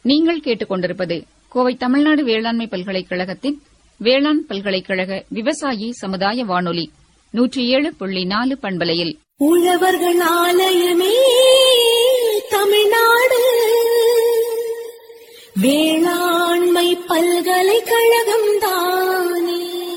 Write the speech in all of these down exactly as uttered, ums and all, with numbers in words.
நீங்கள் கேட்டுக்கொண்டிருப்பது கோவை தமிழ்நாடு வேளாண்மை பல்கலைக்கழகத்தின் வேளாண் பல்கலைக்கழக விவசாயி சமுதாய வானொலி நூற்றி ஏழு புள்ளி நாலு பண்பலையில் உழவர்கள் ஆலயமே தமிழ்நாடு வேளாண்மை பல்கலைக்கழகம் தானே.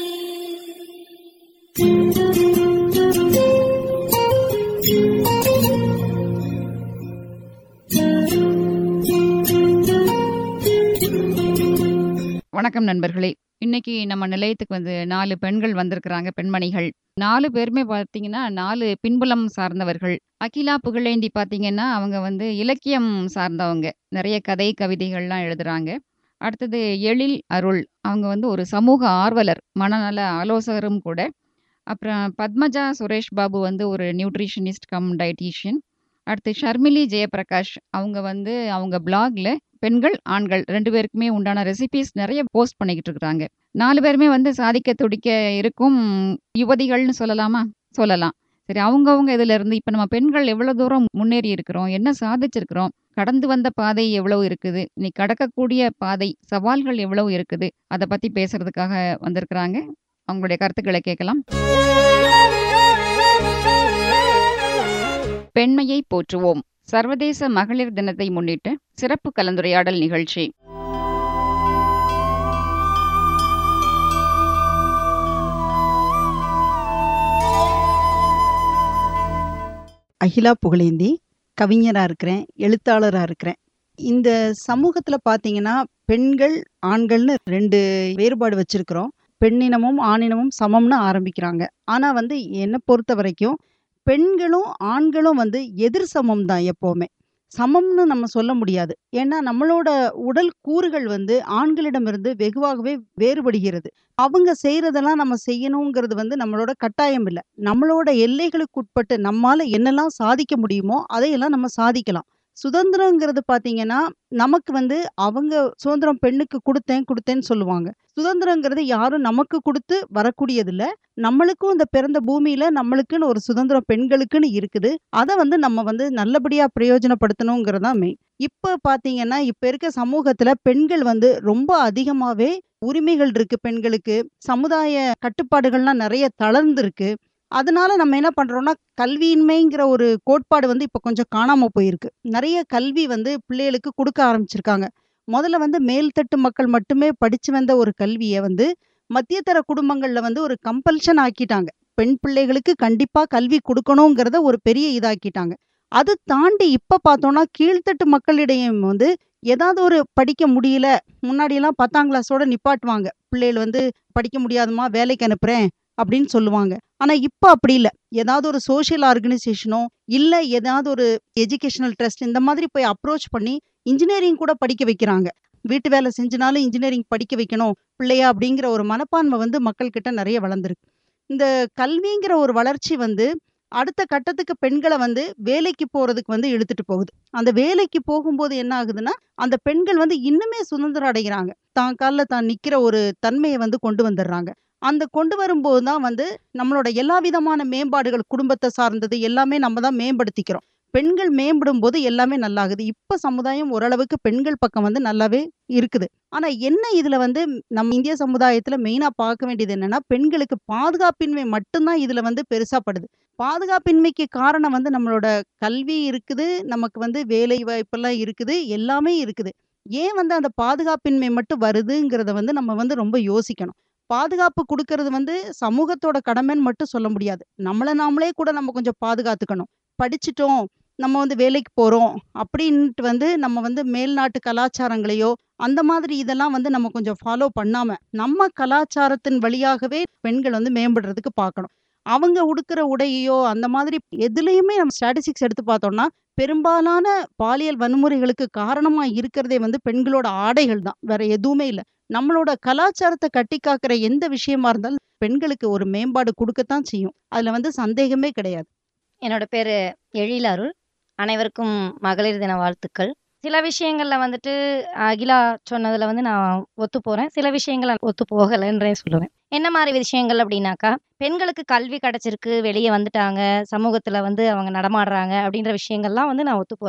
வணக்கம் நண்பர்களே. இன்னைக்கு நம்ம நிலையத்துக்கு வந்து நாலு பெண்கள் வந்திருக்கிறாங்க, பெண்மணிகள். நாலு பேருமே பார்த்தீங்கன்னா நாலு பின்புலம் சார்ந்தவர்கள். அகிலா புகழேந்தி பார்த்தீங்கன்னா அவங்க வந்து இலக்கியம் சார்ந்தவங்க, நிறைய கதை கவிதைகள்லாம் எழுதுறாங்க. அடுத்தது எழில் அருள், அவங்க வந்து ஒரு சமூக ஆர்வலர், மனநல ஆலோசகரும் கூட. அப்புறம் பத்மஜா சுரேஷ் பாபு வந்து ஒரு நியூட்ரிஷனிஸ்ட் கம் டயட்டீஷியன். அடுத்து ஷர்மிலி ஜெயபிரகாஷ், அவங்க வந்து அவங்க பிளாக்ல பெண்கள் ஆண்கள் ரெண்டு பேருக்குமே உண்டான ரெசிபீஸ் நிறைய போஸ்ட் பண்ணிக்கிட்டு இருக்கிறாங்க. நாலு பேருமே வந்து சாதிக்க துடிக்க இருக்கும் யுவதிகள்னு சொல்லலாமா? சொல்லலாம். சரி, அவங்கவுங்க இதுல இருந்து இப்ப நம்ம பெண்கள் எவ்வளவு தூரம் முன்னேறி இருக்கிறோம், என்ன சாதிச்சிருக்கிறோம், கடந்து வந்த பாதை எவ்வளவு இருக்குது, இன்னைக்கு கடக்கக்கூடிய பாதை சவால்கள் எவ்வளவு இருக்குது, அதை பத்தி பேசுறதுக்காக வந்திருக்கிறாங்க. அவங்களுடைய கருத்துக்களை கேட்கலாம். பெண்மையை போற்றுவோம் சர்வதேச மகளிர் தினத்தை முன்னிட்டு சிறப்பு கலந்துரையாடல் நிகழ்ச்சி. அகிலா புகழேந்தி, கவிஞராக இருக்கிறேன், எழுத்தாளராக இருக்கிறேன். இந்த சமூகத்தில் பார்த்தீங்கன்னா பெண்கள் ஆண்கள்னு ரெண்டு வேறுபாடு வச்சுருக்கிறோம். பெண்ணினமும் ஆணினமும் சமம்னு ஆரம்பிக்கிறாங்க. ஆனால் வந்து என்னை பொறுத்த வரைக்கும் பெண்களும் ஆண்களும் வந்து எதிர் சமம் தான். எப்போவுமே சமம்னு நம்ம சொல்ல முடியாது. ஏன்னா நம்மளோட உடல் கூறுகள் வந்து ஆண்களிடமிருந்து வெகுவாகவே வேறுபடுகிறது. அவங்க செய்யறதெல்லாம் நம்ம செய்யணுங்கிறது வந்து நம்மளோட கட்டாயம் இல்லை. நம்மளோட எல்லைகளுக்கு உட்பட்டு நம்மால என்னெல்லாம் சாதிக்க முடியுமோ அதையெல்லாம் நம்ம சாதிக்கலாம். சுதந்திரங்கிறது பார்த்தீங்கன்னா நமக்கு வந்து அவங்க சுதந்திரம் பெண்ணுக்கு கொடுத்தேன் கொடுத்தேன்னு சொல்லுவாங்க. சுதந்திரங்கிறது யாரும் நமக்கு கொடுத்து வரக்கூடியதில்ல. நம்மளுக்கும் இந்த பிறந்த பூமியில நம்மளுக்குன்னு ஒரு சுதந்திரம் பெண்களுக்குன்னு இருக்குது. அதை வந்து நம்ம வந்து நல்லபடியா பிரயோஜனப்படுத்தணுங்கிறது தான் மெயின். இப்ப பாத்தீங்கன்னா இப்ப இருக்க சமூகத்துல பெண்கள் வந்து ரொம்ப அதிகமாவே உரிமைகள் இருக்கு பெண்களுக்கு. சமுதாய கட்டுப்பாடுகள்லாம் நிறைய தளர்ந்து இருக்கு. அதனால நம்ம என்ன பண்றோம்னா கல்வியின்மைங்கிற ஒரு கோட்பாடு வந்து இப்ப கொஞ்சம் காணாம போயிருக்கு. நிறைய கல்வி வந்து பிள்ளைகளுக்கு கொடுக்க ஆரம்பிச்சிருக்காங்க. முதல்ல வந்து மேல்தட்டு மக்கள் மட்டுமே படிச்சு வந்த ஒரு கல்வியை வந்து மத்தியதர குடும்பங்கள்ல வந்து ஒரு கம்பல்ஷன் ஆக்கிட்டாங்க. பெண் பிள்ளைகளுக்கு கண்டிப்பா கல்வி கொடுக்கணுங்கிறத ஒரு பெரிய இதாக்கிட்டாங்க. அது தாண்டி இப்ப பார்த்தோம்னா கீழ்த்தட்டு மக்களிடையே வந்து ஏதாவது ஒரு படிக்க முடியல, முன்னாடி எல்லாம் பத்தாம் கிளாஸோட நிப்பாட்டுவாங்க. பிள்ளைகள் வந்து படிக்க முடியாதுமா வேலைக்கு அனுப்புறேன் அப்படின்னு சொல்லுவாங்க. ஆனா இப்ப அப்படி இல்ல. ஏதாவது ஒரு சோசியல் ஆர்கனைசேஷனோ இல்ல ஏதாவது ஒரு எஜுகேஷனல் ட்ரஸ்ட் இந்த மாதிரி போய் அப்ரோச் பண்ணி இன்ஜினியரிங் கூட படிக்க வைக்கிறாங்க. வீட்டு வேலை செஞ்சனாலும் இன்ஜினியரிங் படிக்க வைக்கணும் பிள்ளையா அப்படிங்கிற ஒரு மனப்பான்மை வந்து மக்கள் கிட்ட நிறைய வளர்ந்துருக்கு. இந்த கல்விங்கிற ஒரு வளர்ச்சி வந்து அடுத்த கட்டத்துக்கு பெண்களை வந்து வேலைக்கு போறதுக்கு வந்து இழுத்துட்டு போகுது. அந்த வேலைக்கு போகும்போது என்ன ஆகுதுன்னா அந்த பெண்கள் வந்து இன்னுமே சுதந்திரம் அடைகிறாங்க. தான் காலில் தான் நிக்கிற ஒரு தன்மையை வந்து கொண்டு வந்துடுறாங்க. அந்த கொண்டு வரும்போது தான் வந்து நம்மளோட எல்லா விதமான மேம்பாடுகள் குடும்பத்தை சார்ந்தது எல்லாமே நம்ம தான் மேம்படுத்திக்கிறோம். பெண்கள் மேம்படும் போது எல்லாமே நல்லாகுது. இப்ப சமுதாயம் ஓரளவுக்கு பெண்கள் பக்கம் வந்து நல்லாவே இருக்குது. ஆனா என்ன இதுல வந்து நம்ம இந்திய சமுதாயத்துல மெயினா பார்க்க வேண்டியது என்னன்னா பெண்களுக்கு பாதுகாப்பின்மை மட்டும்தான் இதுல வந்து பெருசா படுது. பாதுகாப்பின்மைக்கு காரணம் வந்து நம்மளோட கல்வி இருக்குது, நமக்கு வந்து வேலை வாய்ப்பெல்லாம் இருக்குது, எல்லாமே இருக்குது. ஏன் வந்து அந்த பாதுகாப்பின்மை மட்டும் வருதுங்கிறத வந்து நம்ம வந்து ரொம்ப யோசிக்கணும். பாதுகாப்பு கொடுக்கறது வந்து சமூகத்தோட கடமைன்னு மட்டும் சொல்ல முடியாது. நம்மள நாமளே கூட நம்ம கொஞ்சம் பாதுகாத்துக்கணும். படிச்சிட்டோம், நம்ம வந்து வேலைக்கு போறோம் அப்படின்ட்டு வந்து நம்ம வந்து மேல்நாட்டு கலாச்சாரங்களையோ அந்த மாதிரி இதெல்லாம் வந்து நம்ம கொஞ்சம் ஃபாலோ பண்ணாம நம்ம கலாச்சாரத்தின் வழியாகவே பெண்கள் வந்து மேம்படுறதுக்கு பார்க்கணும். அவங்க உடுக்கிற உடையோ அந்த மாதிரி எதுலையுமே நம்ம ஸ்டாட்டிஸ்டிக்ஸ் எடுத்து பார்த்தோம்னா பெரும்பாலான பாலியல் வன்முறைகளுக்கு காரணமா இருக்கிறதே வந்து பெண்களோட ஆடைகள் தான், வேற எதுவுமே இல்லை. நம்மளோட கலாச்சாரத்தை கட்டி காக்கிற எந்த விஷயமா இருந்தாலும் பெண்களுக்கு ஒரு மேம்பாடு கொடுக்கத்தான் செய்யும். அதுல வந்து சந்தேகமே கிடையாது. என்னோட பேரு எழில் அருள். அனைவருக்கும் மகளிர் தின வாழ்த்துக்கள். சில விஷயங்கள்ல வந்துட்டு அகிலா சொன்னதுல வந்து நான் ஒத்து போறேன். சில விஷயங்கள் ஒத்து போகலைன்றே சொல்லுவேன். என்ன மாதிரி விஷயங்கள் அப்படின்னாக்கா, பெண்களுக்கு கல்வி கிடைச்சிருக்கு, வெளியே வந்துட்டாங்க, சமூகத்துல வந்து அவங்க நடமாடுறாங்க அப்படின்ற விஷயங்கள்லாம் வந்து நான் ஒத்து போறேன்.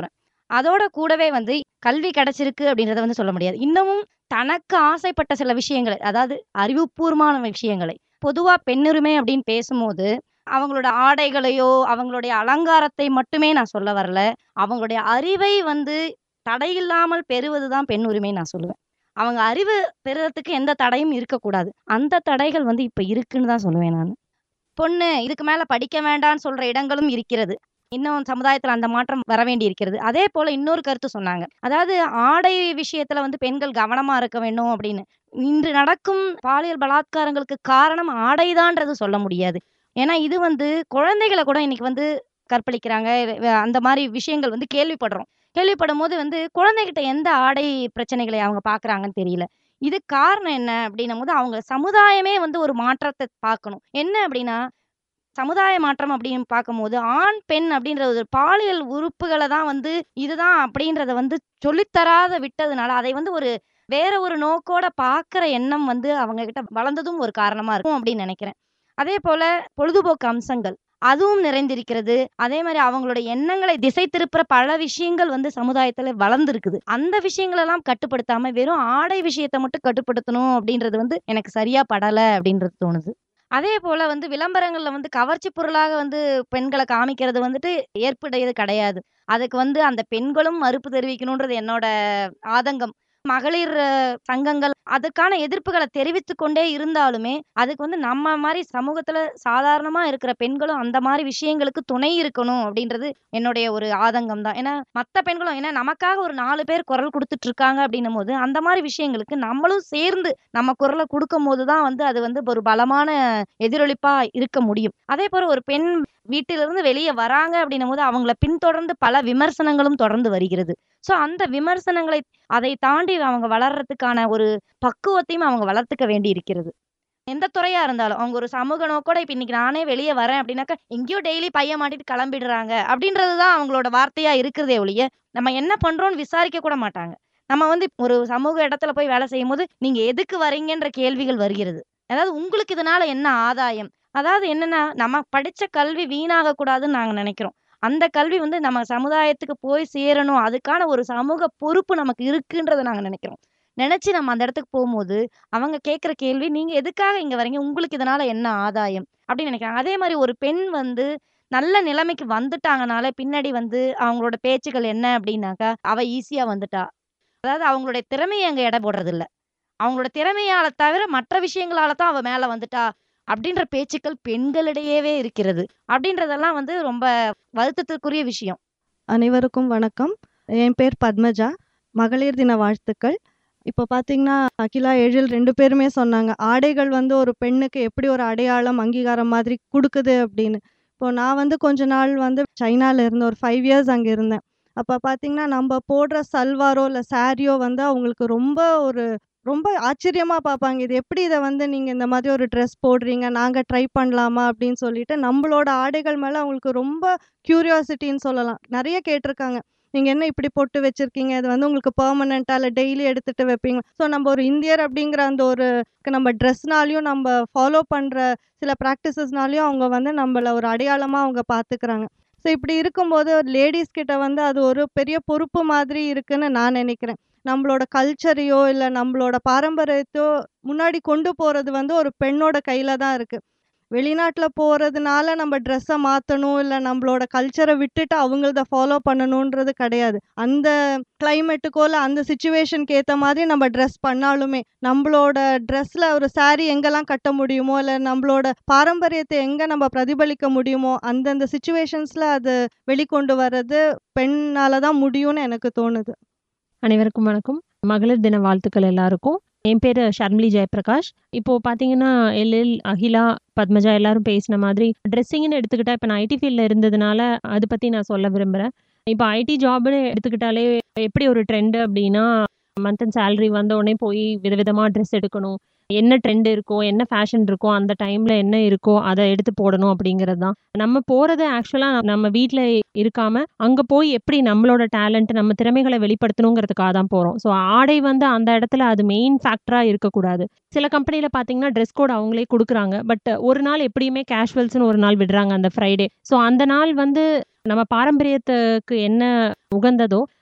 அதோட கூடவே வந்து கல்வி கிடைச்சிருக்கு அப்படின்றத வந்து சொல்ல முடியாது. இன்னமும் தனக்கு ஆசைப்பட்ட சில விஷயங்களை, அதாவது அறிவுபூர்வமான விஷயங்களை, பொதுவா பெண்ணுரிமை அப்படின்னு பேசும்போது, அவங்களோட ஆடைகளையோ, அவங்களுடைய அலங்காரத்தை மட்டுமே நான் சொல்ல வரல. அவங்களுடைய அறிவை வந்து தடையில்லாமல் பெறுவது தான் பெண் உரிமைன்னு நான் சொல்லுவேன். அவங்க அறிவு பெறுறதுக்கு எந்த தடையும் இருக்கக்கூடாது. அந்த தடைகள் வந்து இப்ப இருக்குன்னு தான் சொல்லுவேன் நானு. பொண்ணு இதுக்கு மேல படிக்க வேண்டான்னு சொல்ற இடங்களும் இருக்கிறது. இன்னும் சமுதாயத்துல அந்த மாற்றம் வர வேண்டி இருக்கிறது. அதே போல இன்னொரு கருத்து சொன்னாங்க. அதாவது ஆடை விஷயத்துல வந்து பெண்கள் கவனமா இருக்க வேண்டும் அப்படின்னு. இன்று நடக்கும் பாலியல் பலாத்காரங்களுக்கு காரணம் ஆடைதான்றது சொல்ல முடியாது. ஏன்னா இது வந்து குழந்தைகள கூட இன்னைக்கு வந்து கற்பழிக்கிறாங்க. வ அந்த மாரி விஷயங்கள் வந்து கேள்விப்படுறோம். கேள்விப்படும்போது வந்து குழந்தைகிட்ட எந்த ஆடை பிரச்சனைகளை அவங்க பார்க்குறாங்கன்னு தெரியல. இதுக்கு காரணம் என்ன அப்படின்னும்போது, அவங்க சமுதாயமே வந்து ஒரு மாற்றத்த பார்க்கணும். என்ன அப்படின்னா, சமுதாய மாற்றம் அப்படின்னு பார்க்கும்போது, ஆண், பெண் அப்படின்ற ஒரு பாலியல் உறுப்புகள தான் வந்து இதுதான் அப்படின்றத வந்து சொல்லித் தராத விட்டதுனால, அதை வந்து ஒரு வேற ஒரு நோக்கோட பார்க்குற எண்ணம் வந்து அவங்க கிட்ட வளர்ந்ததும் ஒரு காரணமா இருக்கும் அப்படின்னு நெனைக்கிறேன். அதேபோல பொழுதுபோக்கு அம்சங்கள், அதுவும் நிறைந்திருக்கிறது. அதே மாரி அவங்களோட எண்ணங்களை திசை திருப்புற பல விஷயங்கள் வந்து சமுதாயத்துல வளர்ந்திருக்குது. அந்த விஷயங்களெல்லாம் கட்டுப்படுத்தாம, வெறும் ஆடை விஷயத்த மட்டும் கட்டுப்படுத்தணும் அப்படின்றது வந்து எனக்கு சரியா படல அப்படின்றது தோணுது. அதே போல வந்து விளம்பரங்கள்ல வந்து கவர்ச்சி பொருளாக வந்து பெண்கள காமிக்கிறது வந்துட்டு ஏற்புடையது கிடையாது. அதுக்கு வந்து அந்த பெண்களும் மறுப்பு தெரிவிக்கணுன்றது என்னோட ஆதங்கம். மகளிர் அஹ், சங்கங்கள் அதுக்கான எதிர்ப்புகள தெரிவித்துக் கொண்டே இருந்தாலுமே, அதுக்கு வந்து நம்ம மாரி சமூகத்துல சாதாரணமா இருக்கிற பெண்களும் அந்த மாரி விஷயங்களுக்கு துணை இருக்கணும் அப்படின்றது என்னுடைய ஒரு ஆதங்கம் தான். ஏன்னா, மத்த பெண்களும் ஏன்னா நமக்காக ஒரு நாலு பேர் குரல் குடுத்துட்டு இருக்காங்க அப்படின்னும்போது, அந்த மாரி விஷயங்களுக்கு நம்மளும் சேர்ந்து நம்ம குரல குடுக்கும்போது தான் வந்து அது வந்து ஒரு பலமான எதிரொலிப்பா இருக்க முடியும். அதேபோல ஒரு பெண் வீட்டிலிருந்து வெளிய வராங்க அப்படின்னும்போது, அவங்கள பின்தொடர்ந்து பல விமர்சனங்களும் தொடர்ந்து வருகிறது. ஸோ அந்த விமர்சனங்களை அதை தாண்டி அவங்க வளர்றதுக்கான ஒரு பக்குவத்தையும் அவங்க வளர்த்துக்க வேண்டி இருக்கிறது. எந்த துறையா இருந்தாலும். அவங்க ஒரு சமூக நோக்கோட இப்ப இன்னைக்கு நானே வெளிய வரேன் அப்படின்னாக்கா, எங்கேயோ டெய்லி பைய மாட்டிட்டு கிளம்பிடுறாங்க. அப்படின்றது தான் அவங்களோட வார்த்தையா இருக்கிறதே ஒழிய, நம்ம என்ன பண்றோம்னு விசாரிக்க கூட மாட்டாங்க. நம்ம வந்து ஒரு சமூக இடத்துல போய் வேலை செய்யும்போது, நீங்க எதுக்கு வரீங்கன்ற கேள்விகள் வருகிறது. அதாவது உங்களுக்கு இதனால என்ன ஆதாயம்? அதாவது என்னன்னா, நம்ம படிச்ச கல்வி வீணாகக் கூடாதுன்னு நாங்க நெனைக்கிறோம். அந்த கல்வி வந்து நம்ம சமுதாயத்துக்கு போய் சேரணும். அதுக்கான ஒரு சமூக பொறுப்பு நமக்கு இருக்குன்றத நாங்க நெனைக்கிறோம். நெனச்சு நம்ம அந்த இடத்துக்கு போம்போது, அவங்க கேட்கிற கேள்வி, "நீங்க எதுக்காக இங்க வரீங்க? உங்களுக்கு இதனால என்ன ஆதாயம்?" அப்படின்னு நினைக்கிறாங்க. அதே மாரி ஒரு பெண் வந்து நல்ல நிலைமைக்கு வந்துட்டாங்கனாலே, பின்னாடி வந்து அவங்களோட பேச்சுக்கள் என்ன அப்படின்னாக்கா, "அவ ஈஸியா வந்துட்டா." அதாவது அவங்களுடைய திறமைய அங்க எடை போடுறதில்ல. அவங்களோட திறமையால தவிர மற்ற விஷயங்களால தான் அவ மேல வந்துட்டா, அப்படின்ற பேச்சுக்கள் பெண்களிடையவே இருக்கிறது. அப்படின்றதெல்லாம் வந்து ரொம்ப வருத்தத்திற்குரிய விஷயம். அனைவருக்கும் வணக்கம். என் பேர் பத்மஜா. மகளிர் தின வாழ்த்துக்கள். இப்போ பார்த்தீங்கன்னா, அகிலா, எழில் ரெண்டு பேருமே சொன்னாங்க. ஆடைகள் வந்து ஒரு பெண்ணுக்கு எப்படி ஒரு அடையாளம், அங்கீகாரம் மாதிரி குடுக்குது அப்படின்னு. இப்போ நான் வந்து கொஞ்ச நாள் வந்து சைனால இருந்தேன். ஒரு ஃபைவ் இயர்ஸ் அங்க இருந்தேன். அப்ப பார்த்தீங்கன்னா, நம்ப போடுற சல்வாரோ இல்ல சாரியோ வந்து அவங்களுக்கு ரொம்ப ஒரு ரொம்ப ஆச்சரியமா பார்ப்பாங்க. "இது எப்படி இத வந்து நீங்க இந்த மாதிரி ஒரு ட்ரெஸ் போடுறீங்க? நாங்க ட்ரை பண்ணலாமா?" அப்படின்னு சொல்லிட்டு நம்பளோட ஆடைகள் மேல அவங்களுக்கு ரொம்ப கியூரியாசிட்டின்னு சொல்லலாம். நெறைய கேட்டிருக்காங்க. "நீங்க என்ன இப்படி பொட்டு வச்சிருக்கீங்க? இது வந்து உங்களுக்கு பெர்மனன்ட்டா இல்ல டெய்லி எடுத்துட்டு வைப்பீங்களா?" ஸோ நம்ம ஒரு இந்தியர் அப்படிங்கிற அந்த ஒரு நம்ம ட்ரெஸ்னாலயும் நம்ம ஃபாலோ பண்ற சில பிராக்டிஸஸ்னாலயும் அவங்க வந்து நம்மள ஒரு அடையாளமா அவங்க பார்த்துக்கிறாங்க. ஸோ இப்படி இருக்கும்போது ஒரு லேடீஸ் கிட்ட வந்து அது ஒரு பெரிய பொறுப்பு மாதிரி இருக்குன்னு நான் நெனைக்கிறேன். நம்மளோட கல்ச்சரையோ இல்ல நம்மளோட பாரம்பரியத்தையோ முன்னாடி கொண்டு போறது வந்து ஒரு பெண்ணோட கையில தான் இருக்கு. வெளிநாட்ல போறதுனால நம்ம ட்ரெஸ்ஸ மாத்தணும், இல்ல நம்மளோட கல்ச்சர விட்டுட்டு அவங்களத ஃபாலோ பண்ணணுன்றது கிடையாது. அந்த கிளைமேட்டுக்கோ இல்ல அந்த சிச்சுவேஷனுக்கு ஏத்த மாதிரி நம்ம ட்ரெஸ் பண்ணாலுமே, நம்மளோட ட்ரெஸ்ல ஒரு சாரி எங்கெல்லாம் கட்ட முடியுமோ, இல்ல நம்மளோட பாரம்பரியத்த எங்க நம்ம பிரதிபலிக்க முடியுமோ, அந்தந்த சிச்சுவேஷன்ஸ்ல அது வெளிக்கொண்டு வர்றது பெண்ணால தான் முடியும்னு எனக்கு தோணுது. அனைவருக்கும் வணக்கம். மகளிர் தின வாழ்த்துக்கள் எல்லாருக்கும். என் பேரு ஷர்மிளி ஜெயப்பிரகாஷ். இப்போ பார்த்தீங்கன்னா, எழில், அகிலா, பத்மஜா எல்லாரும் பேசின மாதிரி ட்ரெஸ்ஸிங்ன்னு எடுத்துக்கிட்டா, இப்ப நான் ஐடி ஃபீல்ட்ல இருந்ததுனால, அது பத்தி நான் சொல்ல விரும்புறேன். இப்போ ஐடி ஜாப்ன்னு எடுத்துக்கிட்டாலே எப்படி ஒரு ட்ரெண்ட் அப்படின்னா, மந்த் அண்ட் சேலரி வந்த உடனே போய் விதவிதமா ட்ரெஸ் எடுக்கணும். என்ன ட்ரெண்ட் இருக்கோ, என்ன ஃபேஷன் இருக்கோ, அந்த டைம்ல என்ன இருக்கோ, அத எடுத்து போடணும் அப்படிங்கிறது தான். நம்ம போறது ஆக்சுவலா நம்ம வீட்ல இருக்காம, அங்க போய் எப்படி நம்மளோட டேலண்ட், நம்ம திறமைகள வெளிப்படுத்தணுங்கிறதுக்காக தான் போறோம். ஸோ ஆடை வந்து அந்த இடத்துல அது மெயின் ஃபேக்டரா இருக்கக்கூடாது. சில கம்பெனில பார்த்தீங்கன்னா, ட்ரெஸ் கோட் அவங்களே குடுக்குறாங்க. பட் ஒரு நாள் எப்படியுமே கேஷுவல்ஸ்ன்னு ஒரு நாள் விடுறாங்க அந்த ஃப்ரைடே. ஸோ அந்த நாள் வந்து நம்ம பாரம்பரியத்துக்கு என்ன உகந்ததோ,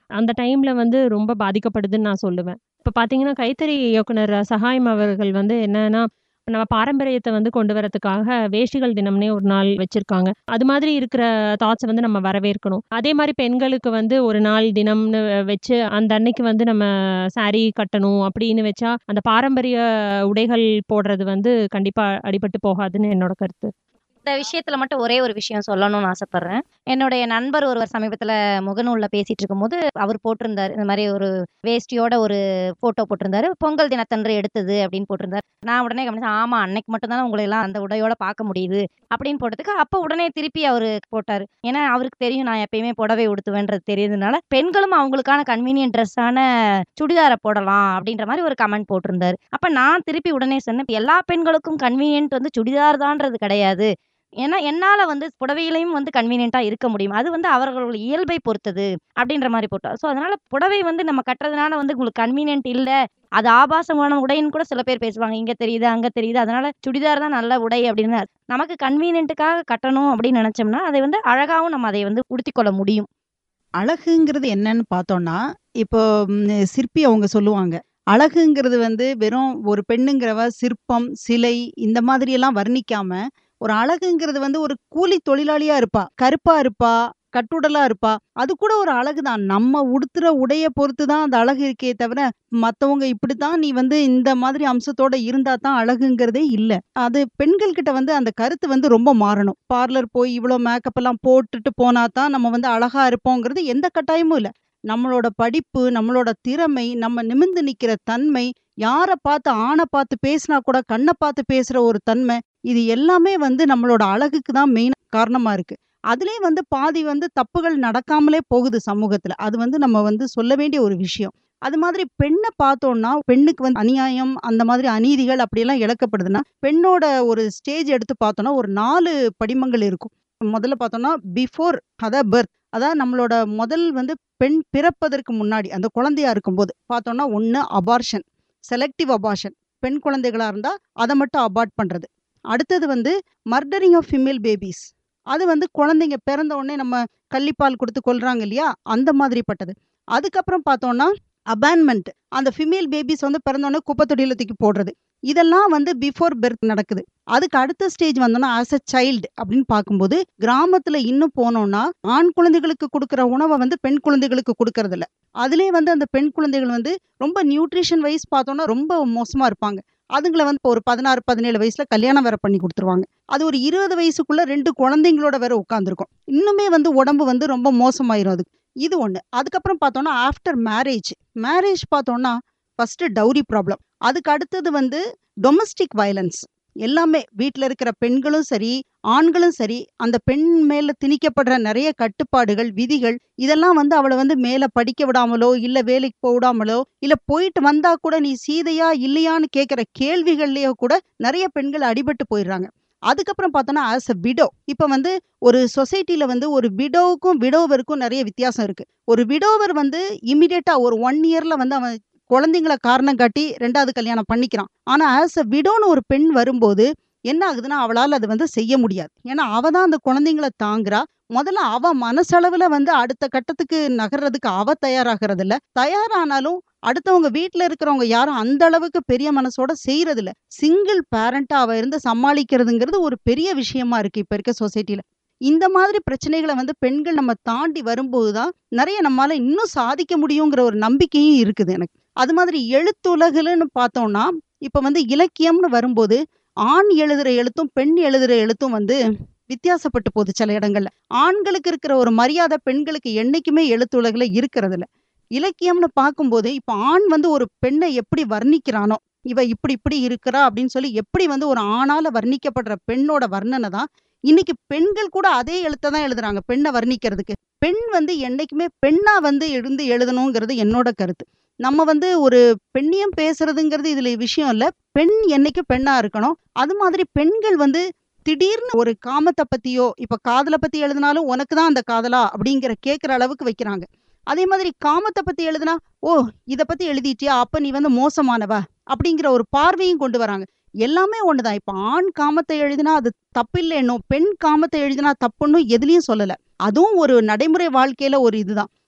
அந்த டைம்ல வந்து ரொம்ப பாதிக்கப்படுதுன்னு நான் சொல்லுவேன். இப்ப பார்த்தீங்கன்னா, கைத்தறி இயக்குனர் சகாயம் அவர்கள் வந்து என்னன்னா, நம்ம பாரம்பரியத்த வந்து கொண்டு வரதுக்காக வேஷ்டிகள் தினம்னே ஒரு நாள் வச்சிருக்காங்க. அது மாதிரி இருக்கிற தாட்ஸ வந்து நம்ம வரவேற்கணும். அதே மாரி பெண்களுக்கு வந்து ஒரு நாள் தினம்னு வச்சு, அந்த அன்னைக்கு வந்து நம்ம சாரி கட்டணும் அப்படின்னு வச்சா, அந்த பாரம்பரிய உடைகள் போடுறது வந்து கண்டிப்பா அடிபட்டு போகாதுன்னு என்னோட கருத்து. இந்த விஷயத்துல மட்டும் ஒரே ஒரு விஷயம் சொல்லணும்னு ஆசைப்படுறேன். என்னுடைய நண்பர் ஒருவர் சமீபத்துல முகநூல்ல பேசிட்டு இருக்கும்போது, அவர் போட்டிருந்தாரு. இந்த மாரி ஒரு வேஷ்டியோட ஒரு ஃபோட்டோ போட்டிருந்தாரு. பொங்கல் தினத்தன்று எடுத்தது அப்படின்னு போட்டிருந்தாரு. நான் உடனே கவனிச்சேன். ஆமா, அன்னைக்கு மட்டும் தானே உங்களை எல்லாம் அந்த உடையோட பார்க்க முடியுது அப்படின்னு போட்டதுக்கு, அப்ப உடனே திருப்பி அவரு போட்டாரு. ஏன்னா அவருக்கு தெரியும் நான் எப்பயுமே புடவை உடுத்துவேன்றது தெரியுதுனால, பெண்களும் அவங்களுக்கான கன்வீனியன்ட் ட்ரெஸ்ஸான சுடிதார போடலாம் அப்படின்ற மாரி ஒரு கமெண்ட் போட்டிருந்தாரு. அப்ப நான் திருப்பி உடனே சொன்னேன், எல்லா பெண்களுக்கும் கன்வீனியன்ட் வந்து சுடிதார் தான்றது கிடையாது. ஏன்னா, என்னால வந்து புடவையிலயும் வந்து கன்வீனியன்ட்டா இருக்க முடியும். அது வந்து அவர்களுடைய இயல்பை பொறுத்தது அப்படின்ற மாரி போட்டார். ஸோ, அதனால புடவை வந்து நம்ம கட்டுறதுனால வந்து உங்களுக்கு கன்வீனியன்ட் இல்ல. அது ஆபாசமான உடைன்னு கூட சில பேர் பேசுவாங்க. இங்க தெரியுது, அங்க தெரியுது. அதனால சுடிதார் தான் நல்ல உடை அப்படின்னு. நமக்கு கன்வீனியன்ட்டுக்காக கட்டணும் அப்படின்னு நெனச்சோம்னா, அதை வந்து அழகாவும் நம்ம அதை வந்து உடுத்திக்கொள்ள முடியும். அழகுங்கிறது என்னன்னு பார்த்தோம்னா, இப்போ ம் சிற்பி அவங்க சொல்லுவாங்க. அழகுங்கிறது வந்து வெறும் ஒரு பெண்ணுங்கிறவ சிற்பம், சிலை இந்த மாதிரியெல்லாம் வர்ணிக்காம, ஒரு அழகுங்கிறது வந்து ஒரு கூலி தொழிலாளியா இருப்பா. கருப்பா இருப்பா, கட்டுடலா இருப்பா. அது கூட ஒரு அழகு தான். நம்ம உடுத்துற உடைய பொறுத்து தான் அந்த அழகு இருக்கே தவிர, மத்தவங்க இப்படித்தான் நீ வந்து இந்த மாதிரி அம்சத்தோட இருந்தா தான் அழகுங்கிறதே இல்ல. அது பெண்கள் கிட்ட வந்து அந்த கருத்து வந்து ரொம்ப மாறணும். பார்லர் போய் இவ்ளோ மேக்கப் எல்லாம் போட்டுட்டு போனா தான் நம்ம வந்து அழகா இருப்போங்கிறது எந்த கட்டாயமும் இல்ல. நம்மளோட படிப்பு, நம்மளோட திறமை, நம்ம நிமிர்ந்து நிக்கிற தன்மை, யார பார்த்து ஆண பார்த்து பேசினா கூட கண்ண பார்த்து பேசுற ஒரு தன்மை, இது எல்லாமே வந்து நம்மளோட அழகுக்கு தான் மெயின் காரணமா இருக்கு. அதுலயும் வந்து பாதி வந்து தப்புகள் நடக்காமலே போகுது சமூகத்துல. அது வந்து நம்ம வந்து சொல்ல வேண்டிய ஒரு விஷயம். அது மாதிரி பெண்ண பார்த்தோம்னா, பெண்ணுக்கு வந்து அநியாயம், அந்த மாதிரி அநீதிகள் அப்படியெல்லாம் இழைக்கப்படுதுன்னா, பெண்ணோட ஒரு ஸ்டேஜ் எடுத்து பார்த்தோம்னா, ஒரு நாலு படிமங்கள் இருக்கும். முதல்ல பார்த்தோம்னா, பிஃபோர் அதாவது பெர்த். அதாவது நம்மளோட முதல் வந்து பெண் பிறப்பதற்கு முன்னாடி, அந்த குழந்தையா இருக்கும்போது பார்த்தோம்னா, ஒண்ணு அபார்ஷன், செலக்டிவ் அபார்ஷன். பெண் குழந்தைகளா இருந்தா, அத மட்டும் அபார்ட் பண்றது. அடுத்தது வந்து மர்டரிங் ஆஃப் ஃபீமேல் பேபீஸ். அது வந்து குழந்தைங்க பிறந்த உடனே நம்ம கள்ளிப்பால் குடுத்து கொல்றாங்க இல்லையா? அந்த மாதிரிப்பட்டது. அதுக்கப்புறம் பார்த்தோம்னா, அபான்மென்ட். அந்த ஃபீமேல் பேபீஸ் வந்து பிறந்த உடனே குப்பை தொட்டியில தூக்கி போடுறது. இதெல்லாம் வந்து பிஃபோர் பெர்த் நடக்குது. அதுக்கு அடுத்த ஸ்டேஜ் வந்தோம்னா, ஆஸ் அ சைல்டு அப்படின்னு பார்க்கும்போது, கிராமத்துல இன்னும் போனோம்னா, ஆண் குழந்தைகளுக்கு குடுக்குற உணவ வந்து பெண் குழந்தைகளுக்கு குடுக்கறதில்ல. அதிலயே வந்து அந்த பெண் குழந்தைகள் வந்து ரொம்ப நியூட்ரிஷன் வைஸ் பார்த்தோம்னா ரொம்ப மோசமா இருப்பாங்க. அதுங்கள வந்து இப்போ ஒரு பதினாறு, பதினேழு வயசுல கல்யாணம் வேற பண்ணி குடுத்துருவாங்க. அது ஒரு இருபது வயசுக்குள்ள ரெண்டு குழந்தைங்களோட வேற உட்கார்ந்திருக்கும். இன்னுமே வந்து உடம்பு வந்து ரொம்ப மோசமாயிரும் அதுக்கு. இது ஒண்ணு. அதுக்கப்புறம் பார்த்தோம்னா, ஆஃப்டர் மேரேஜ். மேரேஜ் பார்த்தோம்னா, ஃபர்ஸ்ட்டு டவுரி ப்ராப்ளம். அதுக்கு அடுத்தது வந்து டொமஸ்டிக் வயலன்ஸ். எல்லாமே வீட்ல இருக்கிற பெண்களும் சரி, ஆண்களும் சரி, அந்த பெண் மேல திணிக்கப்படுற நெறைய கட்டுப்பாடுகள், விதிகள் இதெல்லாம் வந்து அவள வந்து மேல படிக்க விடாமலோ, இல்ல வேலைக்கு போ விடாமலோ, இல்ல போயிட்டு வந்தா கூட நீ சீதையா இல்லையான்னு கேட்கிற கேள்விகள்லயோ கூட நெறைய பெண்கள் அடிபட்டு போயிடுறாங்க. அதுக்கப்புறம் பார்த்தோம்னா, ஆஸ் அ விடோ. இப்ப வந்து ஒரு சொசைட்டில வந்து ஒரு விடோவுக்கும், விடோவருக்கும் நெறைய வித்தியாசம் இருக்கு. ஒரு விடோவர் வந்து இமிடியேட்டா ஒரு ஒன் இயர்ல வந்து அவன் குழந்தைங்கள காரணம் காட்டி ரெண்டாவது கல்யாணம் பண்ணிக்கிறான். ஆனா, ஆஸ் அ விடோன்னு ஒரு பெண் வரும்போது, என்ன ஆகுதுன்னா, அவளால அது வந்து செய்ய முடியாது. ஏன்னா, அவ தான் அந்த குழந்தைங்கள தாங்குறா. முதல்ல அவ மனசளவுல வந்து அடுத்த கட்டத்துக்கு நகர்றதுக்கு அவ தயாராகறதில்ல. தயாரானாலும் அடுத்தவங்க வீட்ல இருக்கிறவங்க யாரும் அந்த அளவுக்கு பெரிய மனசோட செய்றதில்ல. சிங்கிள் பேரண்ட்டா அவ இருந்து சமாளிக்கிறதுங்கிறது ஒரு பெரிய விஷயமா இருக்கு இப்ப இருக்க சொசைட்டில. இந்த மாதிரி பிரச்சனைகள வந்து பெண்கள் நம்ம தாண்டி வரும்போது தான், நெறைய நம்மால இன்னும் சாதிக்க முடியுங்கிற ஒரு நம்பிக்கையும் இருக்குது எனக்கு. அது மாதிரி எழுத்துலகுலன்னு பார்த்தோம்னா, இப்ப வந்து இலக்கியம்னு வரும்போது, ஆண் எழுதுற எழுத்தும், பெண் எழுதுற எழுத்தும் வந்து வித்தியாசப்பட்டு போகுது சில இடங்கள்ல. ஆண்களுக்கு இருக்கிற ஒரு மரியாதை பெண்களுக்கு என்னைக்குமே எழுத்துலகுல இருக்கிறதில்ல. இலக்கியம்னு பார்க்கும்போது, இப்ப ஆண் வந்து ஒரு பெண்ணை எப்படி வர்ணிக்கிறானோ, இவ இப்படி இப்படி இருக்கிறா அப்படின்னு சொல்லி எப்படி வந்து ஒரு ஆணால வர்ணிக்கப்படுற பெண்ணோட வர்ணனை தான், இன்னைக்கு பெண்கள் கூட அதே எழுத்த தான் எழுதுறாங்க, பெண்ண வர்ணிக்கிறதுக்கு. பெண் வந்து என்னைக்குமே பெண்ணா வந்து இருந்து எழுதணுங்கிறது என்னோட கருத்து. நம்ம வந்து ஒரு பெண்ணியம் பேசுறதுங்கிறது இதுல விஷயம் இல்ல. பெண் என்னைக்கும் பெண்ணா இருக்கணும். அது மாதிரி பெண்கள் வந்து திடீர்னு ஒரு காமத்த பத்தியோ, இப்ப காதல பத்தி எழுதினாலும் உனக்கு தான் அந்த காதலா அப்படிங்கிற கேட்கிற அளவுக்கு வைக்கிறாங்க. அதே மாதிரி காமத்த பத்தி எழுதுனா, ஓ இத பத்தி எழுதிட்டியா? அப்ப நீ வந்து மோசமானவ அப்படிங்கிற ஒரு பார்வையும் கொண்டு வராங்க. எல்லாமே ஒண்ணுதான். இப்ப ஆண் காமத்தை எழுதினா அது தப்பில்லைன்னும், பெண் காமத்தை எழுதினா தப்புன்னும் எதுலயும் சொல்லல. அதுவும் ஒரு நடைமுறை வாழ்க்கையில ஒரு இதுதான்.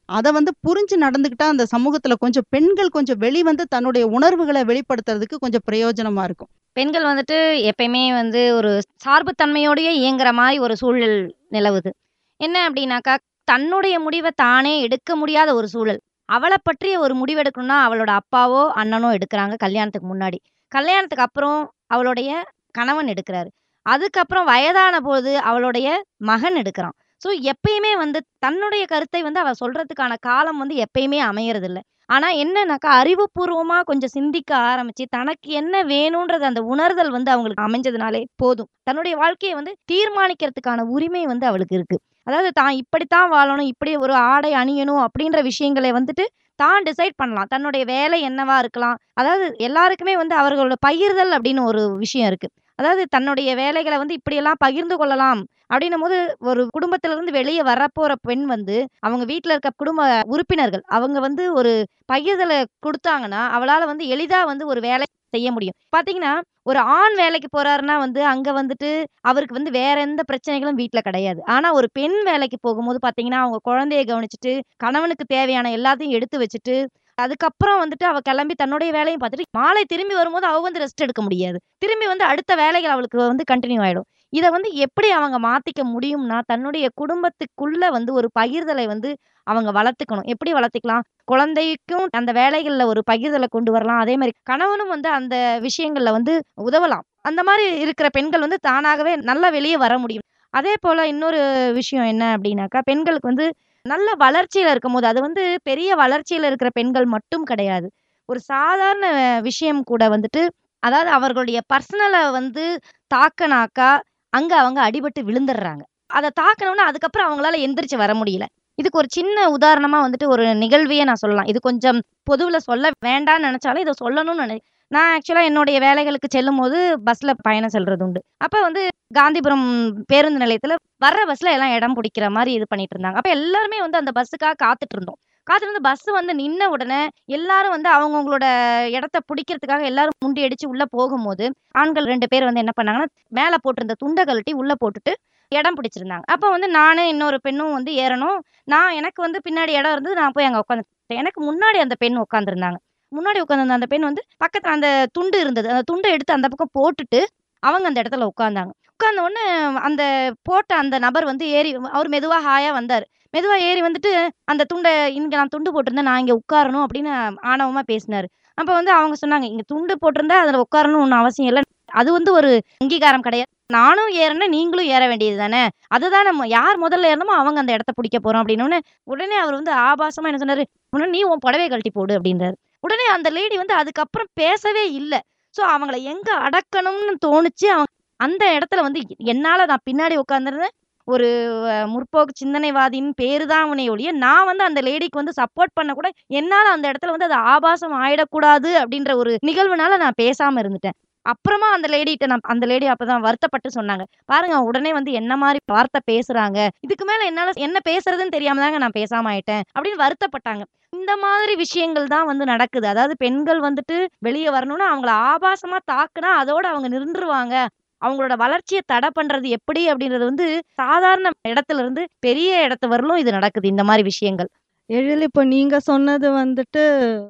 அத வந்து புரிஞ்சு நடந்துக்கிட்டா அந்த சமூகத்துல கொஞ்சம் பெண்கள் கொஞ்சம் வெளிவந்து தன்னுடைய உணர்வுகள வெளிப்படுத்துறதுக்கு கொஞ்சம் பிரயோஜனமா இருக்கும். பெண்கள் வந்துட்டு எப்பயுமே வந்து ஒரு சார்பு தன்மையோடயே இயங்குற மாரி ஒரு சூழல் நிலவுது. என்ன அப்டின்னாக்கா, தன்னுடைய முடிவ தானே எடுக்க முடியாத ஒரு சூழல். அவள பற்றிய ஒரு முடிவு எடுக்கணும்னா, அவளோட அப்பாவோ, அண்ணனோ எடுக்குறாங்க கல்யாணத்துக்கு முன்னாடி. கல்யாணத்துக்கு அப்புறம் அவளுடைய கணவன் எடுக்குறாரு. அதுக்கப்புறம் வயதான போது அவளுடைய மகன் எடுக்குறான். ஸோ எப்பயுமே வந்து தன்னுடைய கருத்தை வந்து அவ சொல்றதுக்கான காலம் வந்து எப்பயுமே அமையறதில்ல. ஆனா என்னன்னாக்கா, அறிவுபூர்வமா கொஞ்சம் சிந்திக்க ஆரம்பிச்சு, தனக்கு என்ன வேணுன்றது அந்த உணர்தல் வந்து அவங்களுக்கு அமைஞ்சதுனாலே போதும். தன்னுடைய வாழ்க்கைய வந்து தீர்மானிக்கிறதுக்கான உரிமை வந்து அவளுக்கு இருக்கு. அதாவது தான் இப்படித்தான் வாழணும், இப்படி ஒரு ஆடை அணியணும் அப்படின்ற விஷயங்களை வந்துட்டு தான் டிசைட் பண்ணலாம். தன்னுடைய வேலை என்னவா இருக்கலாம். அதாவது எல்லாருக்குமே வந்து அவர்களோட பகிர்தல் அப்படின்னு ஒரு விஷயம் இருக்கு. அதாவது தன்னுடைய வேலைகள வந்து இப்படியெல்லாம் பகிர்ந்து கொள்ளலாம் அப்படின்னும்போது, ஒரு குடும்பத்திலிருந்து வெளிய வரப்போற பெண் வந்து, அவங்க வீட்ல இருக்க குடும்ப உறுப்பினர்கள், அவங்க வந்து ஒரு பகிர்தல குடுத்தாங்கன்னா, அவளால வந்து எளிதா வந்து ஒரு வேலை செய்ய முடியும். பாத்தீங்கன்னா, ஒரு ஆண் வேலைக்கு போறாருன்னா வந்து, அங்க வந்துட்டு அவருக்கு வந்து வேற எந்த பிரச்சனைகளும் வீட்ல கிடையாது. ஆனா ஒரு பெண் வேலைக்கு போகும்போது பாத்தீங்கன்னா, அவங்க குழந்தைய கவனிச்சுட்டு, கணவனுக்கு தேவையான எல்லாத்தையும் எடுத்து வச்சுட்டு, அதுக்கப்புறம் வந்துட்டு அவ கிளம்பி தன்னுடைய வேலையும் பார்த்துட்டு, மாலை திரும்பி வரும்போது அவ வந்து ரெஸ்ட் எடுக்க முடியாது. திரும்பி வந்து அடுத்த வேலைகள் அவளுக்கு வந்து கன்டின்யூ ஆயிடும். இத வந்து எப்படி அவங்க மாத்திக்க முடியும்னா, தன்னுடைய குடும்பத்துக்குள்ள வந்து ஒரு பகிர்தலை வந்து அவங்க வளர்த்துக்கணும். எப்படி வளர்த்துக்கலாம்? குழந்தைக்கும் அந்த வேலைகள்ல ஒரு பகிர்தல கொண்டு வரலாம். அதே மாரி கணவனும் வந்து அந்த விஷயங்கள்ல வந்து உதவலாம். அந்த மாரி இருக்கிற பெண்கள் வந்து தானாகவே நல்லா வெளிய வர முடியும். அதே போல இன்னொரு விஷயம் என்ன அப்டின்னாக்கா, பெண்களுக்கு வந்து நல்ல வளர்ச்சியில இருக்கும்போது, அது வந்து பெரிய வளர்ச்சியில இருக்கிற பெண்கள் மட்டும் கிடையாது. ஒரு சாதாரண விஷயம் கூட வந்துட்டு, அதாவது அவர்களுடைய பர்சனல வந்து தாக்குனாக்கா, அங்க அவங்க அடிபட்டு விழுந்துர்றாங்க. அத தாக்குனோனே அதுக்கப்புறம் அவங்களால எந்திரிச்சு வர முடியல. இதுக்கு ஒரு சின்ன உதாரணமா வந்துட்டு ஒரு நிகழ்வையே நான் சொல்லலாம். இது கொஞ்சம் பொதுவுல சொல்ல வேண்டான்னு நெனச்சாலும், இத சொல்லணும்னு நெனை நான் ஆக்சுவலா என்னுடைய வேலைகளுக்கு செல்லும்போது பஸ்ல பயணம் செல்றது உண்டு. அப்ப வந்து காந்திபுரம் பேருந்து நிலையத்துல வர்ற பஸ்ல எல்லாம் இடம் புடிக்கிற மாரி இது பண்ணிட்டு இருந்தாங்க. அப்ப எல்லாருமே வந்து அந்த பஸ்ஸுக்காக காத்துட்டு இருந்தோம். காத்துட்டு இருந்து பஸ் வந்து நின்ன உடனே எல்லாரும் வந்து அவங்கவங்களோட இடத்த புடிக்கிறதுக்காக எல்லாரும் முண்டி அடிச்சு உள்ள போகும்போது, ஆண்கள் ரெண்டு பேர் வந்து என்ன பண்ணாங்கன்னா, மேல போட்டிருந்த துண்ட கழட்டி உள்ள போட்டுட்டு இடம் பிடிச்சிருந்தாங்க. அப்ப வந்து நானு, இன்னொரு பெண்ணும் வந்து ஏறணும். நான் எனக்கு வந்து பின்னாடி இடம் இருந்தது. நான் போய் அங்க உட்காந்துட்டேன். எனக்கு முன்னாடி அந்த பெண் உட்கார்ந்திருந்தாங்க. முன்னாடி உட்கார்ந்திருந்த அந்த பெண் வந்து பக்கத்துல அந்த துண்டு இருந்தது. அந்த துண்ட எடுத்து அந்த பக்கம் போட்டுட்டு, அவங்க அந்த இடத்துல உட்கார்ந்தாங்க. உட்கார்ந்த உடனே அந்த போட்ட அந்த நபர் வந்து ஏறி அவரு மெதுவா ஹாயா வந்தாரு. மெதுவா ஏறி வந்துட்டு, அந்த துண்ட "இங்க நான் துண்டு போட்டிருந்தேன். நான் இங்க உட்காரணும்" அப்படின்னு ஆணவமா பேசினாரு. அப்ப வந்து அவங்க சொன்னாங்க, "இங்க துண்டு போட்டிருந்தா அதுல உட்காரணும்னு ஒண்ணும் அவசியம் இல்ல. அது வந்து ஒரு அங்கீகாரம் கிடையாது. நானும் ஏறுனேன், நீங்களும் ஏற வேண்டியது தானே. அதுதான் நம்ம யார் முதல்ல ஏறுனமோ அவங்க அந்த இடத்த புடிக்க போறோம்" அப்படின்னோனே, உடனே அவர் வந்து ஆபாசமா என்ன சொன்னாரு, "உடனே நீ உன் புடவைய கழட்டி போடு" அப்படின்றாரு. உடனே அந்த லேடி வந்து அதுக்கப்புறம் பேசவே இல்ல. சோ அவங்கள எங்க அடக்கணும்னு தோணுச்சு. அவங்க அந்த இடத்துல வந்து என்னால நான் பின்னாடி உட்கார்ந்திருந்தேன். ஒரு அ முற்போக்கு சிந்தனைவாதின்னு பேரு தான் அவனே ஒழிய, நான் வந்து அந்த லேடிக்கு வந்து சப்போர்ட் பண்ண கூட என்னால அந்த இடத்துல வந்து அது ஆபாசம் ஆயிடக்கூடாது அப்படின்ற ஒரு நிகழ்வுனால நான் பேசாம இருந்துட்டேன். அப்புறமா அந்த லேடிட்ட நான் அந்த லேடி அப்பதான் வருத்தப்பட்டு சொன்னாங்க. "பாருங்க உடனே வந்து என்ன மாரி வார்த்தை பேசுறாங்க. இதுக்கு மேல என்னால என்ன பேசுறதுன்னு தெரியாம தாங்க நான் பேசாம ஆயிட்டேன்" அப்படின்னு வருத்தப்பட்டாங்க. இந்த மாதிரி விஷயங்கள் தான் வந்து நடக்குது. அதாவது பெண்கள் வந்துட்டு வெளிய வரணும்னா, அவங்கள ஆபாசமா தாக்குனா அதோட அவங்க நின்றுருவாங்க. அவங்களோட வளர்ச்சிய தடை பண்றது எப்படி அப்படின்றது வந்து சாதாரண இடத்துல இருந்து பெரிய இடத்து வரலும் இது நடக்குது. இந்த மாரி விஷயங்கள். எழில் இப்போ நீங்க சொன்னது வந்துட்டு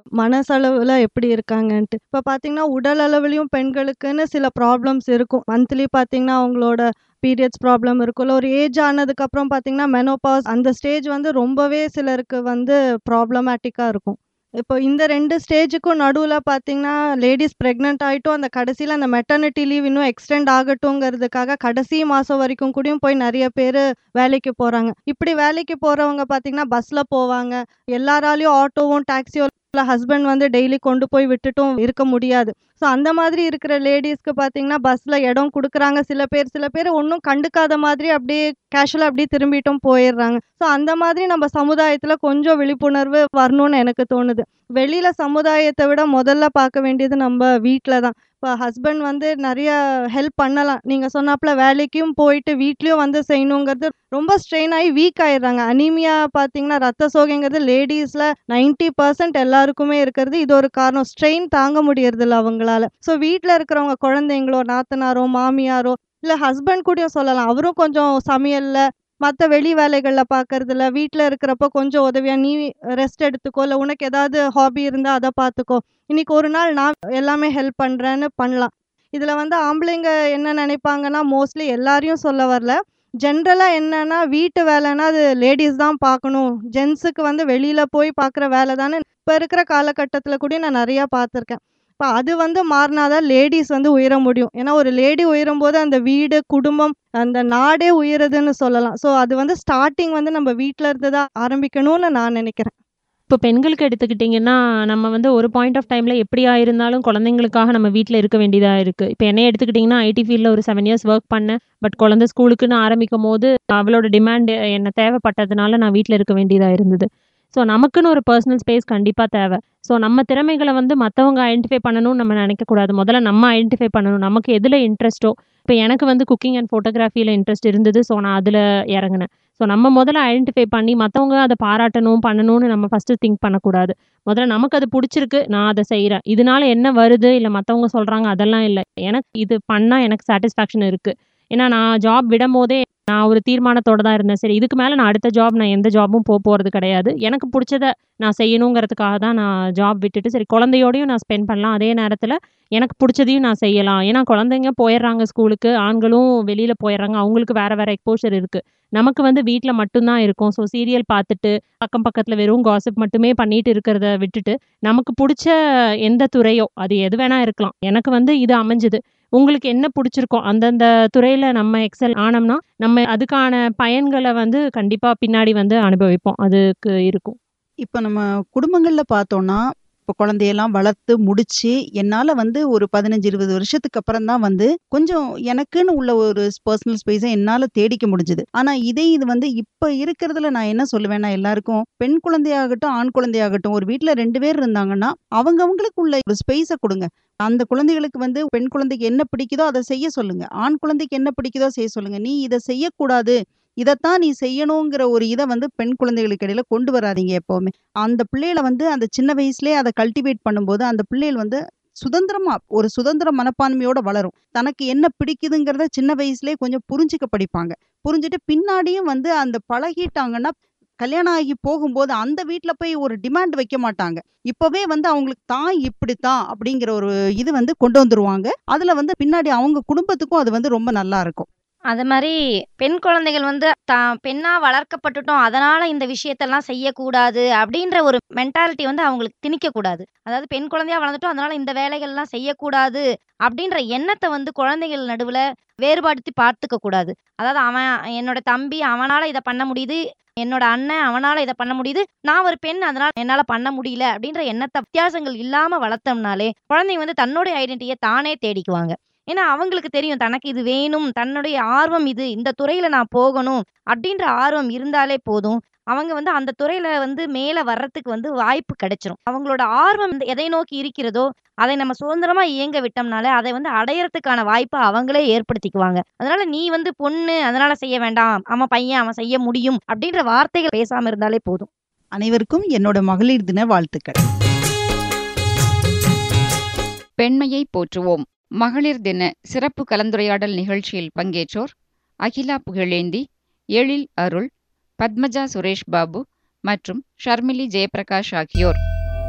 மனசளவுல எப்படி இருக்காங்கன்ட்டு. இப்ப பார்த்தீங்கன்னா, உடல் அளவிலயும் பெண்களுக்குன்னு சில ப்ராப்ளம்ஸ் இருக்கும். மந்த்லி பார்த்தீங்கன்னா, அவங்களோட பீரியட்ஸ் ப்ராப்ளம் இருக்கும். இல்ல ஒரு ஏஜ் ஆனதுக்கப்புறம் பார்த்தீங்கன்னா, மெனோபாஸ் அந்த ஸ்டேஜ் வந்து ரொம்பவே சிலருக்கு வந்து ப்ராப்ளமேட்டிக்கா இருக்கும். இப்போ இந்த ரெண்டு ஸ்டேஜுக்கும் நடுவுல பார்த்தீங்கன்னா, லேடீஸ் பிரெக்னன்ட் ஆயிட்டும் அந்த கடைசியில அந்த மெட்டர்னிட்டி லீவ் இன்னும் எக்ஸ்டெண்ட் ஆகட்டுங்கிறதுக்காக கடைசி மாசம் வரைக்கும் கூடயும் போய் நெறைய பேரு வேலைக்கு போறாங்க. இப்படி வேலைக்கு போறவங்க பார்த்தீங்கன்னா, பஸ்ல போவாங்க. எல்லாராலயும் ஆட்டோவும், டாக்ஸியோ இல்ல ஹஸ்பண்ட் வந்து டெய்லி கொண்டு போய் விட்டுட்டும் இருக்க முடியாது. ஸோ அந்த மாதிரி இருக்கிற லேடீஸ்க்கு பார்த்தீங்கன்னா, பஸ்ல இடம் குடுக்குறாங்க சில பேர். சில பேர் ஒண்ணும் கண்டுக்காத மாதிரி அப்படியே கேஷுவலா அப்படியே திரும்பிட்டும் போயிர்றாங்க. ஸோ அந்த மாதிரி நம்ம சமுதாயத்துல கொஞ்சம் விழிப்புணர்வு வரணும்னு எனக்கு தோணுது. வெளியில சமுதாயத்த விட முதல்ல பார்க்க வேண்டியது நம்ப வீட்ல தான். இப்ப ஹஸ்பண்ட் வந்து நெறைய ஹெல்ப் பண்ணலாம். நீங்க சொன்னாப்ல வேலைக்கும் போயிட்டு வீட்லயும் வந்து செய்யணுங்கிறது ரொம்ப ஸ்ட்ரெயின் ஆயி வீக் ஆயிடுறாங்க. அனீமியா பார்த்தீங்கன்னா, ரத்த சோகைங்கிறது லேடீஸ்ல தொண்ணூறு சதவீதம் எல்லாருக்குமே இருக்கிறது. இது ஒரு காரணம். ஸ்ட்ரெயின் தாங்க முடியறதில்ல அவங்களால. ஸோ வீட்ல இருக்கிறவங்க குழந்தைங்களோ, நாத்தனாரோ, மாமியாரோ இல்ல ஹஸ்பண்ட் கூடயும் சொல்லலாம். அவரும் கொஞ்சம் சமையல்ல மற்ற வெளி வேலைகளில் பார்க்கறதில்ல. வீட்டில் இருக்கிறப்போ கொஞ்சம் உதவியா நீ ரெஸ்ட் எடுத்துக்கோ, இல்லை உனக்கு ஏதாவது ஹாபி இருந்தால் அதை பார்த்துக்கோ, இன்னைக்கு ஒரு நாள் நான் எல்லாமே ஹெல்ப் பண்ணுறேன்னு பண்ணலாம். இதில் வந்து ஆம்பளைங்க என்ன நினைப்பாங்கன்னா, மோஸ்ட்லி எல்லாரையும் சொல்ல வரல, ஜென்ரலாக என்னன்னா வீட்டு வேலைன்னா அது லேடிஸ் தான் பார்க்கணும், ஜென்ஸுக்கு வந்து வெளியில் போய் பார்க்குற வேலை தானே இப்போ இருக்கிற காலகட்டத்தில் கூட நான் நிறையா பார்த்துருக்கேன். இப்போ அது வந்து மாறினாதான் லேடிஸ் வந்து உயர முடியும். ஏன்னா ஒரு லேடி உயரும் போது அந்த வீடு, குடும்பம், அந்த நாடே உயருதுன்னு சொல்லலாம். ஸோ அது வந்து ஸ்டார்டிங் வந்து நம்ம வீட்டில் இருந்து தான் ஆரம்பிக்கணும்னு நான் நினைக்கிறேன். இப்போ பெண்களுக்கு எடுத்துக்கிட்டிங்கன்னா, நம்ம வந்து ஒரு பாயிண்ட் ஆஃப் டைமில் எப்படியா இருந்தாலும் குழந்தைங்களுக்காக நம்ம வீட்டில் இருக்க வேண்டியதா இருக்குது. இப்போ என்னைய எடுத்துக்கிட்டிங்கன்னா, ஐடி ஃபீல்டில் ஒரு செவன் இயர்ஸ் ஒர்க் பண்ணேன். பட் குழந்தை ஸ்கூலுக்குன்னு ஆரம்பிக்கும் போது அவளோட டிமாண்ட் என்ன தேவைப்பட்டதுனால நான் வீட்டில் இருக்க வேண்டியதாக இருந்தது. ஸோ நமக்குன்னு ஒரு பர்சனல் ஸ்பேஸ் கண்டிப்பாக தேவை. ஸோ நம்ம திறமைகளை வந்து மற்றவங்க ஐடென்டிஃபை பண்ணணும்னு நம்ம நினைக்கக்கூடாது. முதல்ல நம்ம ஐடென்டிஃபை பண்ணணும். நமக்கு எதில் இன்ட்ரெஸ்ட்டோ, இப்போ எனக்கு வந்து குக்கிங் அண்ட் ஃபோட்டோகிராஃபியில் இன்ட்ரெஸ்ட் இருந்தது. ஸோ நான் அதில் இறங்கினேன். ஸோ நம்ம முதல்ல ஐடென்டிஃபை பண்ணி மற்றவங்க அதை பாராட்டணும், பண்ணணும்னு நம்ம ஃபஸ்ட்டு திங்க் பண்ணக்கூடாது. முதல்ல நமக்கு அது பிடிச்சிருக்கு, நான் அதை செய்கிறேன். இதனால என்ன வருது, இல்லை மற்றவங்க சொல்கிறாங்க அதெல்லாம் இல்லை. எனக்கு இது பண்ணால் எனக்கு சாட்டிஸ்ஃபேக்ஷன் இருக்குது. ஏன்னா நான் ஜாப் விடும் போதே நான் ஒரு தீர்மானத்தோடு தான் இருந்தேன். சரி, இதுக்கு மேலே நான் அடுத்த ஜாப் நான் எந்த ஜாபும் போக போகிறது கிடையாது. எனக்கு பிடிச்சத நான் செய்யணுங்கிறதுக்காக தான் நான் ஜாப் விட்டுட்டு, சரி குழந்தையோடையும் நான் ஸ்பெண்ட் பண்ணலாம், அதே நேரத்தில் எனக்கு பிடிச்சதையும் நான் செய்யலாம். ஏன்னா குழந்தைங்க போயிடுறாங்க ஸ்கூலுக்கு, ஆண்களும் வெளியில் போயிடுறாங்க, அவங்களுக்கு வேறு வேறு எக்ஸ்போஷர் இருக்குது. நமக்கு வந்து வீட்டில் மட்டும்தான் இருக்கும். ஸோ சீரியல் பார்த்துட்டு பக்கம் பக்கத்தில் வெறும் காசிப் மட்டுமே பண்ணிட்டு இருக்கிறத விட்டுட்டு, நமக்கு பிடிச்ச எந்த துறையோ அது எது வேணால் இருக்கலாம். எனக்கு வந்து இது அமைஞ்சுது. உங்களுக்கு என்ன பிடிச்சிருக்கோ அந்தந்த துறையில் நம்ம எக்ஸல் ஆனோம்னா நம்ம அதுக்கான பயன்களை வந்து கண்டிப்பாக பின்னாடி வந்து அனுபவிப்போம். அதுக்கு இருக்கும். இப்போ நம்ம குடும்பங்களில் பார்த்தோம்னா, இப்போ குழந்தையெல்லாம் வளர்த்து முடிச்சு என்னால் வந்து ஒரு பதினஞ்சு இருபது வருஷத்துக்கு அப்புறம் தான் வந்து கொஞ்சம் எனக்குன்னு உள்ள ஒரு பர்சனல் ஸ்பேஸை என்னால் தேடிக்க முடிஞ்சுது. ஆனால் இதே இது வந்து இப்போ இருக்கிறதுல நான் என்ன சொல்லுவேன்னா, எல்லாருக்கும் பெண் குழந்தையாகட்டும் ஆண் குழந்தையாகட்டும் ஒரு வீட்டில் ரெண்டு பேர் இருந்தாங்கன்னா அவங்கவங்களுக்கு உள்ள ஒரு ஸ்பேஸை கொடுங்க. அந்த குழந்தைகளுக்கு வந்து பெண் குழந்தைக்கு என்ன பிடிக்குதோ அதை செய்ய சொல்லுங்க, ஆண் குழந்தைக்கு என்ன பிடிக்குதோ செய்ய சொல்லுங்க. நீ இதை செய்யக்கூடாது, இதைத்தான் நீ செய்யணுங்கிற ஒரு இதை வந்து பெண் குழந்தைகளுக்கு இடையில கொண்டு வராதீங்க எப்பவுமே. அந்த பிள்ளைகளை வந்து அந்த சின்ன வயசுலேயே அதை கல்டிவேட் பண்ணும்போது அந்த பிள்ளைகள் வந்து சுதந்திரமா ஒரு சுதந்திர மனப்பான்மையோட வளரும். தனக்கு என்ன பிடிக்குதுங்கிறத சின்ன வயசுலேயே கொஞ்சம் புரிஞ்சுக்க படிப்பாங்க. புரிஞ்சுட்டு பின்னாடியும் வந்து அந்த பழகிட்டாங்கன்னா கல்யாணம் ஆகி போகும்போது அந்த வீட்ல போய் ஒரு டிமாண்ட் வைக்க மாட்டாங்க. இப்பவே வந்து அவங்களுக்கு தான் இப்படித்தான் அப்படிங்கிற ஒரு இது வந்து கொண்டு வந்துருவாங்க. அதுல வந்து பின்னாடி அவங்க குடும்பத்துக்கும் அது வந்து ரொம்ப நல்லா இருக்கும். அது மாதிரி பெண் குழந்தைகள் வந்து தான் பெண்ணா வளர்க்கப்பட்டுட்டோம், அதனால இந்த விஷயத்தெல்லாம் செய்யக்கூடாது அப்படின்ற ஒரு மென்டாலிட்டி வந்து அவங்களுக்கு திணிக்கக்கூடாது. அதாவது பெண் குழந்தையா வளர்ந்துட்டோம், அதனால இந்த வேலைகள்லாம் செய்யக்கூடாது அப்படின்ற எண்ணத்தை வந்து குழந்தைகள் நடுவில் வேறுபடுத்தி பார்த்துக்க கூடாது. அதாவது அவன் என்னோட தம்பி அவனால இதை பண்ண முடியுது, என்னோட அண்ணன் அவனால இதை பண்ண முடியுது, நான் ஒரு பெண் அதனால என்னால பண்ண முடியல அப்படின்ற எண்ணத்தை வித்தியாசங்கள் இல்லாம வளர்த்தோம்னாலே குழந்தைங்க வந்து தன்னுடைய ஐடென்டிட்டியை தானே தேடிக்குவாங்க. ஏன்னா அவங்களுக்கு தெரியும் தனக்கு இது வேணும், தன்னுடைய ஆர்வம் இது, இந்த துறையில நான் போகணும் அப்படின்ற ஆர்வம் இருந்தாலே போதும். அவங்க வந்து அந்த துறையில வந்து மேல வர்றதுக்கு வந்து வாய்ப்பு கிடைச்சிரும். அவங்களோட ஆர்வம் வந்து எதை நோக்கி இருக்கிறதோ அதை நம்ம சுதந்திரமா இயங்க விட்டோம்னாலே அதை வந்து அடையறதுக்கான வாய்ப்பை அவங்களே ஏற்படுத்திக்குவாங்க. அதனால நீ வந்து பொண்ணு அதனால செய்ய வேண்டாம், அவன் பையன் அவன் செய்ய முடியும் அப்படின்ற வார்த்தைகள் பேசாம இருந்தாலே போதும். அனைவருக்கும் என்னோட மகளிர் தின வாழ்த்துக்கள். பெண்மையை போற்றுவோம் மகளிர் தின சிறப்பு கலந்துரையாடல் நிகழ்ச்சியில் பங்கேற்றோர் அகிலா புகழேந்தி, எழில் அருள், பத்மஜா சுரேஷ் பாபு மற்றும் ஷர்மிலி ஜெயபிரகாஷ் ஆகியோர்.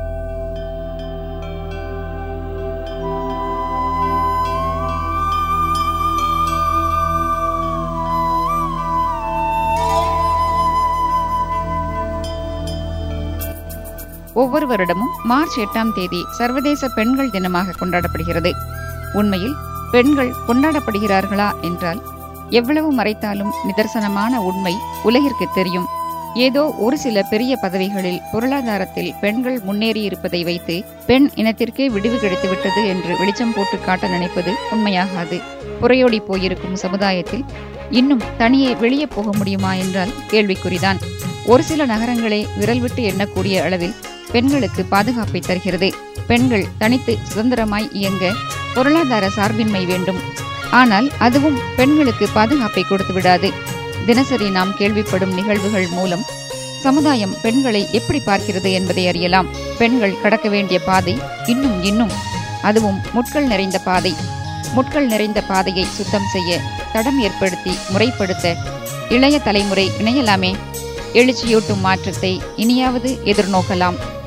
ஒவ்வொரு வருடமும் மார்ச் எட்டாம் தேதி சர்வதேச பெண்கள் தினமாக கொண்டாடப்படுகிறது. உண்மையில் பெண்கள் கொண்டாடப்படுகிறார்களா என்றால் எவ்வளவு மறைத்தாலும் நிதர்சனமான உண்மை உலகிற்கு தெரியும். ஏதோ ஒரு சில பெரிய பதவிகளில் பொருளாதாரத்தில் பெண்கள் முன்னேறி இருப்பதை வைத்து பெண் இனத்திற்கே விடிவு கிடைத்துவிட்டது என்று வெளிச்சம் போட்டு காட்ட நினைப்பது உண்மையாகாது. புறையோடி போயிருக்கும் சமுதாயத்தில் இன்னும் தனியே வெளியே போக முடியுமா என்றால் கேள்விக்குறிதான். ஒரு சில நகரங்களே விரல் விட்டு எண்ணக்கூடிய அளவில் பெண்களுக்கு பாதுகாப்பை தருகிறது. பெண்கள் தனித்து சுதந்திரமாய் இயங்க பொருளாதார சார்பின்மை வேண்டும். ஆனால் அதுவும் பெண்களுக்கு பாதுகாப்பை கொடுத்து விடாது. தினசரி நாம் கேள்விப்படும் நிகழ்வுகள் மூலம் சமுதாயம் பெண்களை எப்படி பார்க்கிறது என்பதை அறியலாம். பெண்கள் கடக்க வேண்டிய பாதை இன்னும் இன்னும், அதுவும் முட்கள் நிறைந்த பாதை. முட்கள் நிறைந்த பாதையை சுத்தம் செய்ய, தடம் ஏற்படுத்தி முறைப்படுத்த இளைய தலைமுறை இணையலாமே. எழுச்சியூட்டும் மாற்றத்தை இனியாவது எதிர்நோக்கலாம்.